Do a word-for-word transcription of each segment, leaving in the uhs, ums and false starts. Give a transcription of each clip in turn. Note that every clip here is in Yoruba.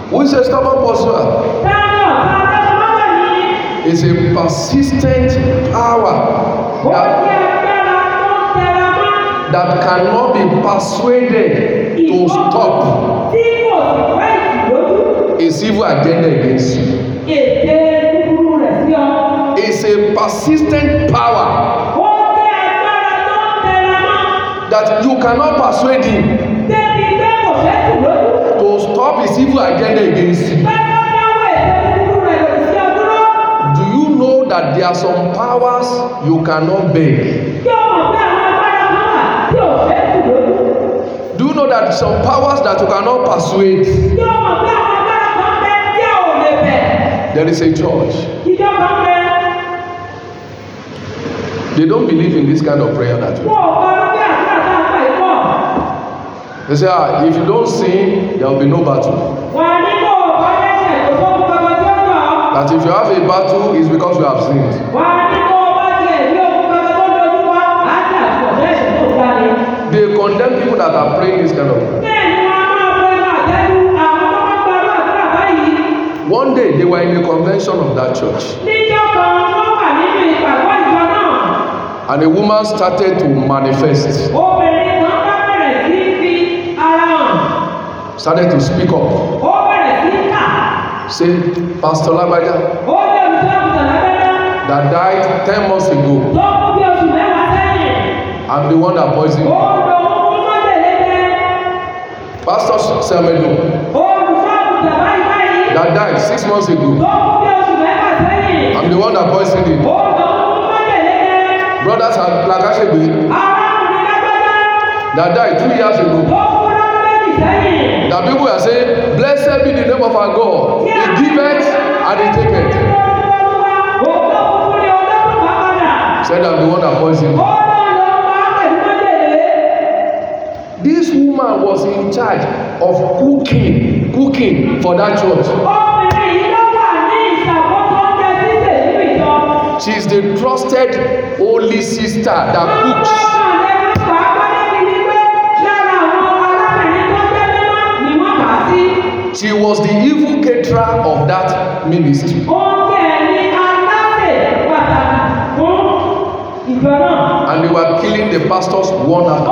Who is a stubborn pursuer? It's a persistent power that, that cannot be persuaded to stop its evil agenda against you. It's a persistent power that you cannot persuade him to stop his evil agenda against you. Do you know that there are some powers you cannot beg? Do you know that some powers that you cannot persuade? There is a church. They don't believe in this kind of prayer that way. They say, ah, if you don't sing, there will be no battle. That if you have a battle, it's because you have sinned. They condemn people that are praying this kind of prayer. One day, they were in a convention of that church. And a woman started to manifest. Started to speak up. Say, Pastor Lagbaja that died ten months ago, I'm the one that poisoned him. Pastor Semedo that died six months ago, I'm the one that poisoned him. Brothers at Lakashebe that died two years ago, that people are saying, blessed be the name of our God. He giveth and he taketh. Said I'm the one that poisoned him. This woman was in charge of cooking, cooking for that church. She is the trusted holy sister that cooks. She was the evil caterer of that ministry. And they were killing the pastors one after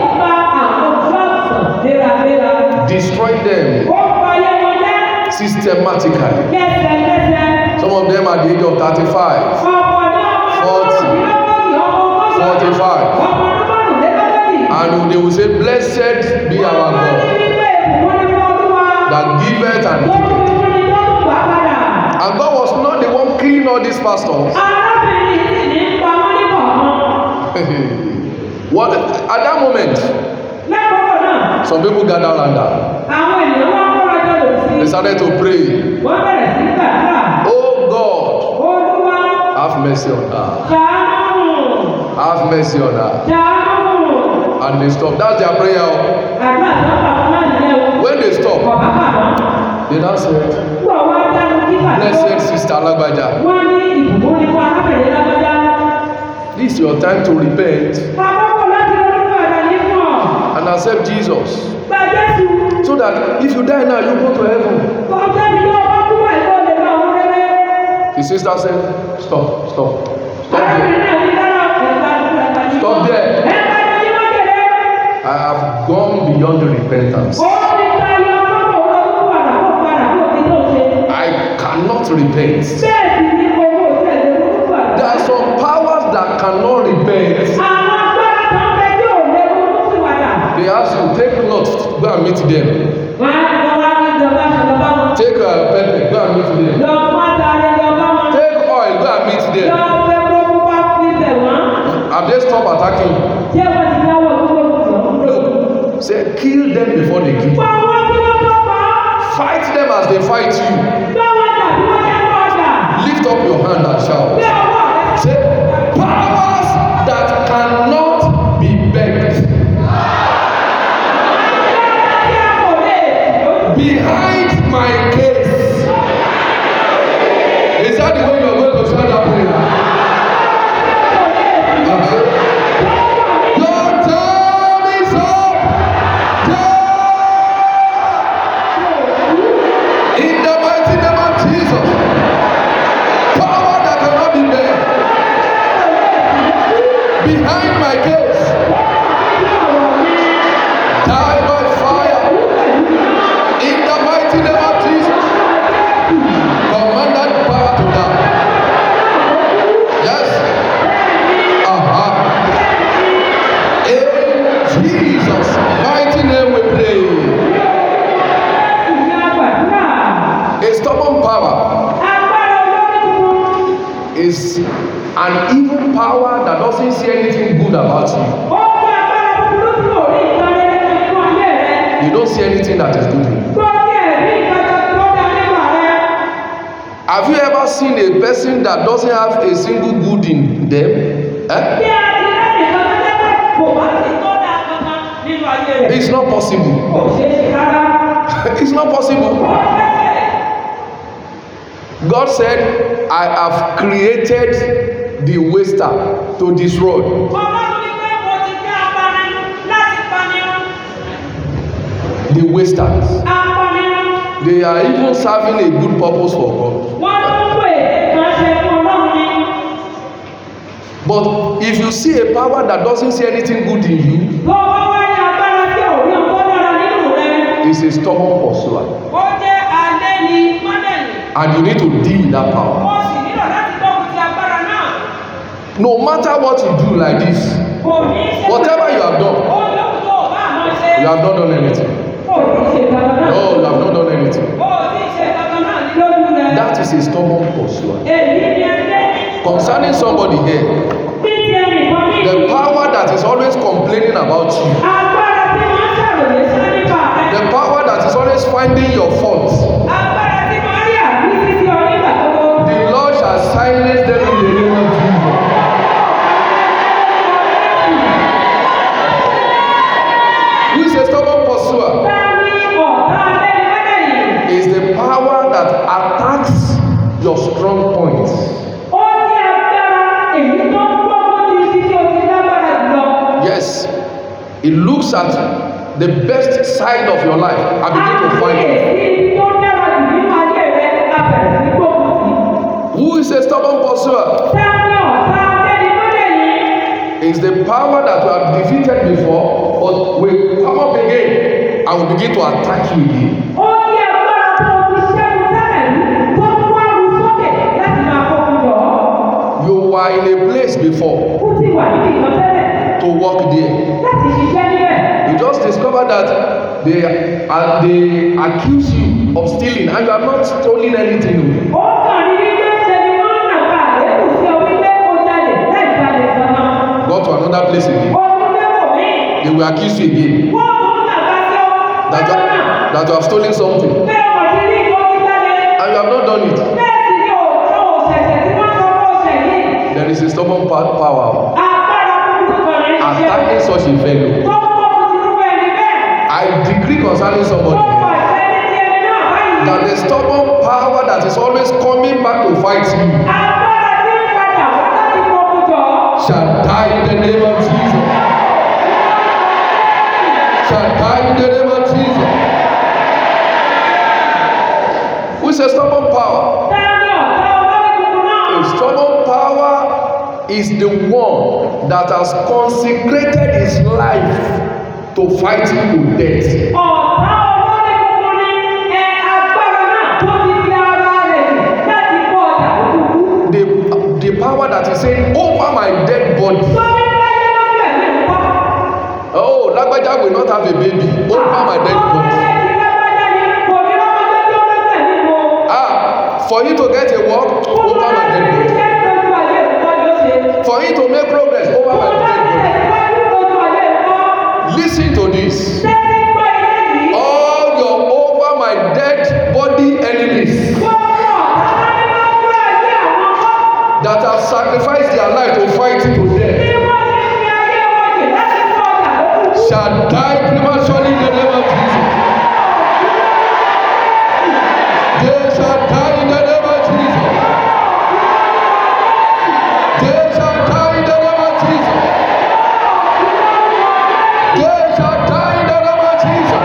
another, destroying them systematically. Some of them at the age of thirty-five, forty, forty-five. And they will say, blessed be our God that giveth and taketh. And God was not the one killing all these pastors. What at that moment, some people gathered around her. They started to pray. Oh God, have mercy on her. Have mercy on her. And they stopped. That's their prayer. When they stopped, they now said, blessed Sister Lagbaja, this is your time to repent and accept Jesus, so that if you die now, you go to heaven. The sister said, stop, stop, stop there. Stop there. I have gone beyond the repentance. I cannot repent. There are some powers that cannot repent. They ask you, take Lot, go and meet them. Take a uh, pepper, go and meet them. Take oil, go and meet them. Have they stopped attacking you? Look, say, kill them before they kill you. Fight them as they fight you. Lift up your hand and shout. Say, powers that cannot be begged. Behind my case. Is that the way you are going to shout that prayer? Uh-huh. Your time is up. Yeah. see anything that is good in you. Tó tiẹ̀ rí ìgbàgbọ́ tó dá nípa rẹ̀. Have you ever seen a person that doesn't have a single good in them? Eh? Bí a ti lẹ́nìkan tó jẹ́ pé kò bá ti tó dá kankan nínú ayé rẹ̀. It's not possible. Kò ṣeé ṣe rárá. It's not possible. Ó fẹ́fẹ́. God said, I have created the waster to destroy. Ọlọ́run ní pé mo ti dá apanirun láti panirun. The wasters. Apanirun. They are even serving a good purpose for God. Wọ́n tún pè é kan ṣe fún Ọlọ́run ni. But if you see a power that doesn't see anything good in you, Tó bá wá ní agbára tí ò rí ohun tó dára nínú rẹ̀. it's a stubborn pursuer. Ó jẹ́ alẹ́ ni mọ́dẹ̀lì. And you need to deal with that power. Ó sì nílò láti gbógun ti agbára náà. No matter what you do like this, Kò ní ṣe. whatever you have done, Ó lókun tó o bá àmọ́ ṣe. you have not done anything. Ó ní ṣe kankan náà. No, you have not done anything. Ó ní ṣe kankan náà ní lójú rẹ̀. That is a stubborn pursuer. Èyí ni ẹgbẹ́. Concerning somebody here, Bí ti ẹnìkan ní. the power that is always complaining about you, Agbára tí máa ń ṣàròyé sí nípa rẹ̀. the power that is always finding your faults, Agbára tí máa ń rí àrísí sí ọ nígbà gbogbo. the Lord shall silence them in the name of Jesus. Who is a stubborn pursuer? Ta ni ọ̀tá abẹ́nifẹ́lẹ́ yìí? Is the power that attacks your strong points. Ó ní agbára èyí tó ń gbógun ti ibi tí o ti lágbára jùlọ. Yes, it looks at the best side of your life and begin to find it. Ibi tó dára jù nínú ayé rẹ̀ abẹ̀rẹ̀ sí gbógun sí. Who is a stubborn pursuer? Ta ni ọ̀tá abẹ́nifẹ́lẹ́ yìí? Is the power that you have defeated before, but will come up again and will begin to attack you again. Ó ní agbára tó o ti ṣẹ́gun tẹ́lẹ̀ rí tó ń wá ru sókè láti máa kókun jọ. You were in a place before Ó ti wà níbi ìkan tẹ́lẹ̀ to work there. láti ṣiṣẹ́ níbẹ̀. You just discovered that they are they accuse you of stealing and you have not stolen anything. Ó kàn ní wípé ṣe ni wọ́n ń nàka àlékún sí ọ wípé ó jalè láì jalè gan-an. Go to another place again. Ó tún dé kò mí. They will accuse you again Wọ́n tún nàka sí ọ. that you, Bákan náà, that you have stolen something bẹ́ẹ̀ wọ́n ti ní ìwọ́n ti jalè. and you have not done it. Bẹ́ẹ̀ sì ni òòtọ́ òṣẹ̀ṣẹ̀ tí wọ́n sọ pé ó ṣẹ̀ yìí. There is a stubborn pa- power Agbára kúkú kan ní ṣe. attacking such a fellow. Tó ń gbógun ti rúbọ ẹni bẹ́ẹ̀. I decree concerning Ó somebody kọ̀ ìfẹ́ ní ti ẹni náà báyìí. that the stubborn power that is always coming back to fight you Agbára tí ń padà wá láti gbógun jọ. shall die in the name of Jesus. Shall die in the name of Jesus. Who is a stubborn power? Ta ni ọ̀tá olórí kúkú náà? A stubborn power is the one that has consecrated his life to fight you to death. Ọ̀tá olórí kúkú ní ẹ agbára náà tó ti fi ara rẹ̀ jù láti kó ọ̀tá kúkú. The, the power that is saying over my dead body. Tó ní láyé lójú ẹ̀mí nǹkan. Oh, Lagbaja will not have a baby over my dead Ọmọ body. rẹ̀ ti lágbájá ni kò ní lọ́mọ tó tó lójú ẹ̀mí wo. Ah, for you to get a work Ó over máa my ń dead fi body. iṣẹ́ lójú ayé nǹkan ló ṣe. For you to make progress over Ó my máa ń dead body. tẹ̀síwájú lójú ayé nǹkan. Listen to this. Tẹ́tí gbọ́ ilé yìí. All your over my dead body enemies Gbogbo ọ̀tá ní máa ń gbọ́ ayé àwọn ọmọ. that have sacrificed their life to fight you to death Bí wọ́n ti fi ayé wọn jì láti kó ọ̀tá kúkú. shall die prematurely in the name of Jesus. They shall die in the name of Jesus. They shall die in the name of Jesus. They shall die in the name of Jesus.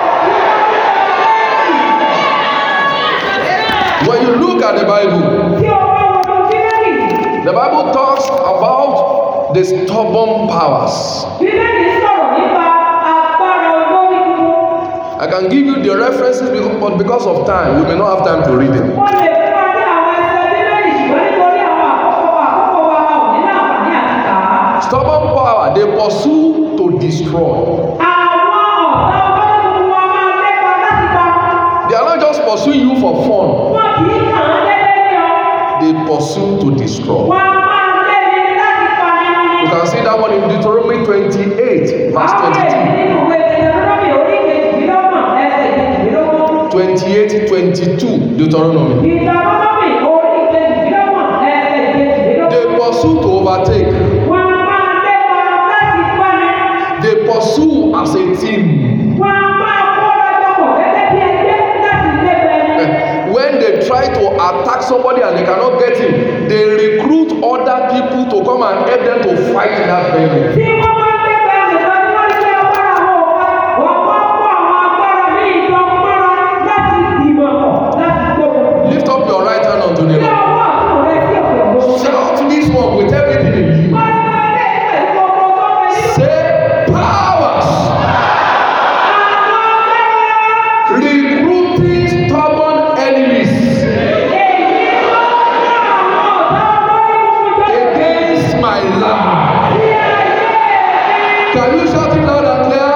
When you look at the Bible, Tí o bá wo ohun tí lẹ́yìn. the Bible talks about the stubborn powers. Bíbélì sọ̀rọ̀ nípa agbára olórí kúkú. I can give you the references, because- but because of time, we may not have time to read them. Wọ́n lè fún wa ní àwọn ẹsẹ̀ bíbélì ṣùgbọ́n nítorí àwọn àkókò àkókò wa a ò ní láǹfààní àti kà á. Stubborn power, they pursue to destroy. Àwọn ọ̀tá olórí kúkú wa máa ń lépa láti pa. They are not just pursuing you for fun, Wọ́n kì í kàn án lẹ́lẹ́ ní ọ. they pursue to destroy. Wọ́n máa ń lé ní láti pa nínú You ní. can see that one in Deuteronomy twenty-eight, verse Àwọn èyí twenty-two. nínú ìwé Deuteronomy orí kejìdínlọ́gbọ̀n twenty-eight twenty-two Deuteronomy. Ìtàlọ́lọ́mì orí ìkejìlélọ́gbọ̀n ẹsẹ̀ ìkejìlélọ́gbọ̀n. They pursue to overtake. Wọ́n máa lépa láti pani. They pursue as a team. Wọ́n máa kó lọ́jọ́pọ̀ gẹ́gẹ́ bí ẹgbẹ́ láti lépa ẹni. When they try to attack somebody and they cannot get him, they recruit other people to come and help them to fight that battle. Tí wọ́n bá lépa ẹni lọ sí wọ́n ṣe agbára wọn wá, wọ́n máa kó àwọn agbára ní ìdánmọ́ra láti ìgbìmọ̀ pọ̀ láti gbogbo. Lift up your right hand unto the Ṣé Lord. ọwọ́ ọ̀tún rẹ sí òkè òkú? Shout this one with everything in you. Wọ́n máa lé ìfẹ́ ìgbòho tó fẹ́ nínú. Say powers recruiting stubborn enemies against my life. Can you shout it loud and clear?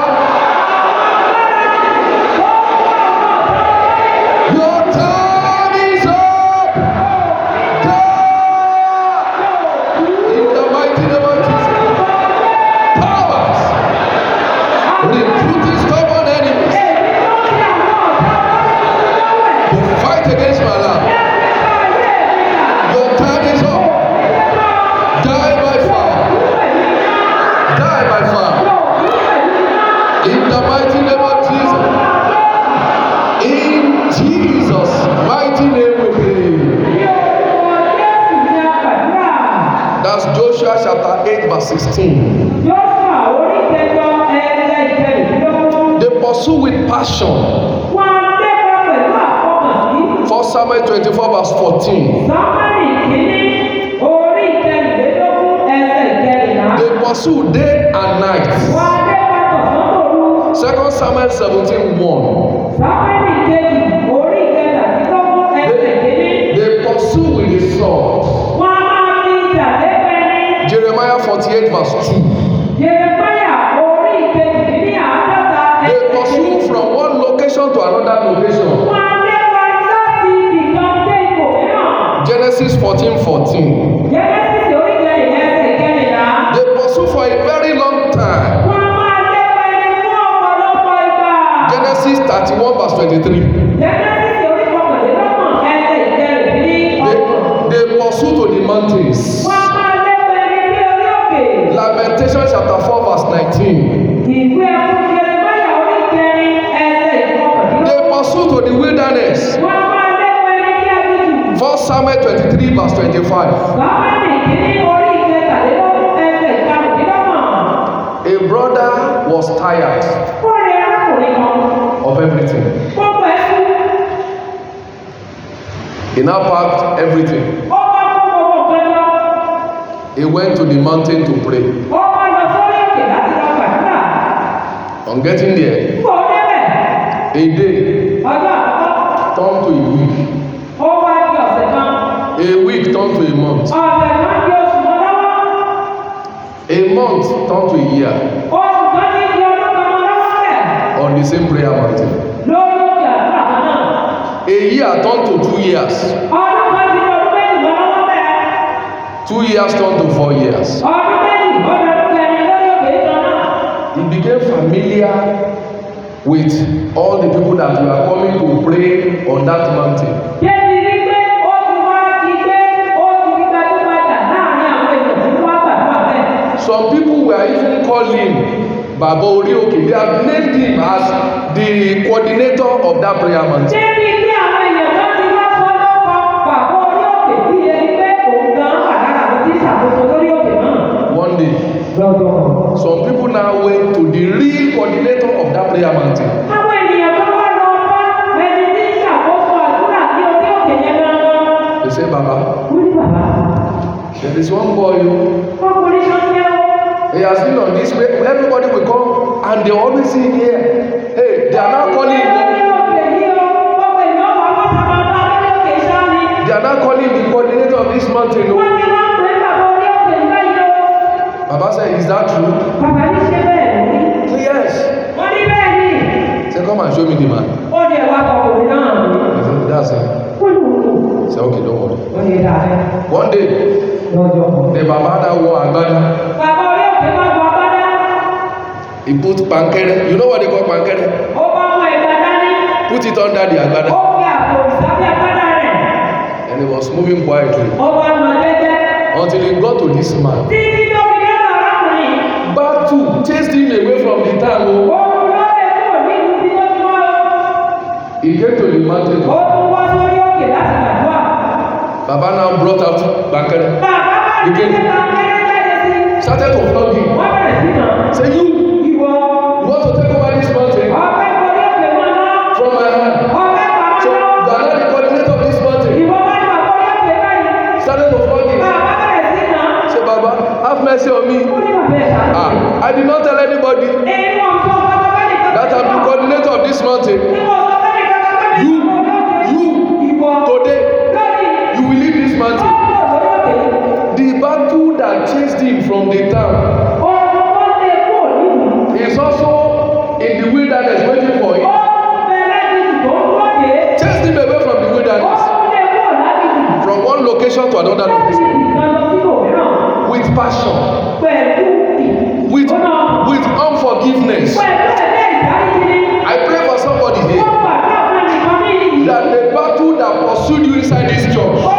Your time is up. In the mighty name of Jesus. Powers recruiting stubborn enemies to fight against my life. Your time is up. Die by fire. Die by fire. In the mighty name of Jesus. In Jesus' mighty name we pray. That's Joshua chapter eight verse sixteen. They pursue with passion. First Samuel twenty-four verse fourteen. They pursue day and night. Second Samuel seventeen one. They pursue with the sword. Jeremiah forty-eight verse two. They pursue from one location to another location. Genesis fourteen fourteen. They pursue for a very long time. Genesis thirty-one verse twenty-three. They, they pursue to the mountains. Lamentation chapter four verse nineteen. They pursue to the wilderness. First Samuel twenty-three verse twenty-five. A brother was tired of everything. He now packed everything. He went to the mountain to pray. On getting there, a day turned to a week. A week turned to a month. A month turned to a year. On the same prayer mountain. A year turned to two years. Two years turned to four years. He became familiar with all the people that were coming to pray on that mountain. Some people were even calling Baba Orioke. They have named him as the coordinator of that prayer mountain. One day, some people now went to the real coordinator of that prayer mountain. They say, Baba, there is one boy who he has been on this way. Everybody will come and they always see him here. Hey, they are now calling him. They are now calling the coordinator of this mountain. No? Baba said, is that true? Say yes. Say, come and show me the man. I said, that's it. Say, okay, don't worry. One day, the Baba that wore agbada. He put pankere. You know what they call pankere? put it under the Ó agbada. fi àpò ìsábẹ́ agbádá rẹ̀. And he was moving quietly Ó wá lọ jẹ́jẹ́. until he got to this man. Títí tó fi dé ọ̀dọ̀ arákùnrin. Battle chased him away from the town. Oh. Ó lọ lè kúrò ní ibi tó ti wá o. He came to the mountain. Ó tún wá sórí òkè láti gbàdúrà. Baba now brought out Bankere. Bàbá bá ní Again. ṣe máa kéré jáde sí. Started to flog him. Wọ́n bẹ̀rẹ̀ sí náà. Say, you, Ìwọ. you want to take over this mountain Ọ̀fẹ́ kọ́lé òkè wọn náà. from my hand. Ọ̀fẹ́ pàmò So you náà. are not the coordinator of this mountain. Ìwọ bá ní bàbá orí òkè báyìí. Started to flog him. Bàbá bẹ̀rẹ̀ sí náà. Say, Baba, have mercy on me. Ó ní bàbá ẹ̀ ṣáájú. Ah, I did not tell anybody Èyí wọn sọ bàbá bá nìkan. that I'm the coordinator of this mountain. Tí wọ́n sọ bá nìkan bàbá nìkan. You, you, Ìwọ. today, Lónìí. you will leave this mountain. The battle that chased him from the town is also in the wilderness waiting for him. Chased him away from the wilderness, from one location to another location, with passion, with, with unforgiveness. I pray for somebody here that the battle that pursued you inside this church